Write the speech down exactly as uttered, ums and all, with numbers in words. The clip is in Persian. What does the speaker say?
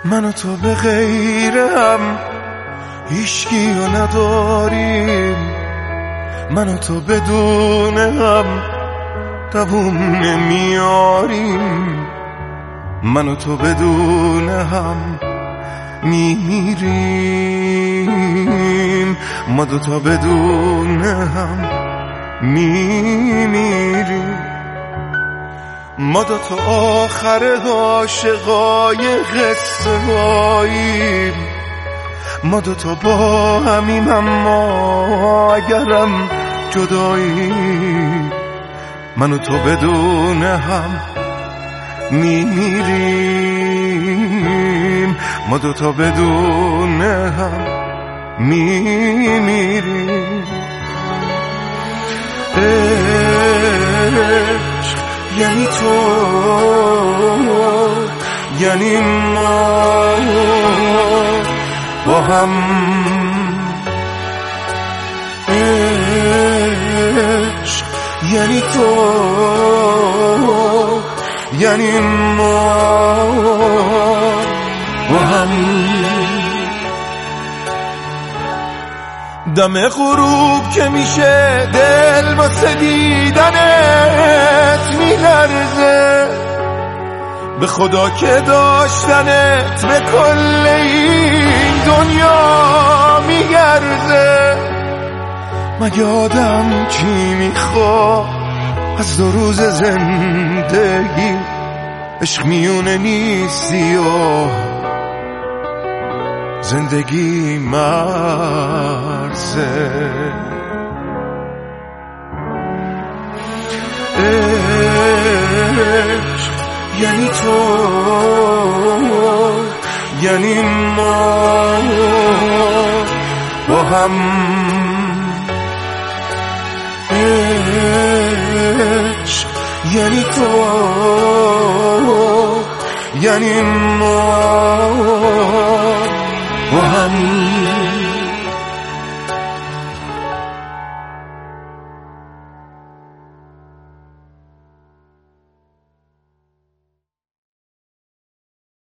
من و تو به غیر هم هیچکیو نداریم، من و تو بدون هم دووم نمیاریم، من و تو بدون هم میمیریم، ما دوتا بدون هم میمیریم، ما دوتا آخر عاشقای قصه هاییم، ما دوتا با همیم اما اگرم جداییم، من و تو بدون هم میمیریم، ما دوتا بدون هم میمیریم. عشق یعنی تو، یعنی ما با هم، عشق یعنی تو، یعنی ما با هم. دم غروب که میشه دل واسه دیدنت میلرزه، به خدا که داشتنت به کل این دنیا میگرزه. مگه آدم چی میخواد از دو روز زندگی؟ عشق میونه نیستی و زندگی مرزه. عشق یعنی تو، یعنی ما با هم، عشق یعنی تو، یعنی ما با هم.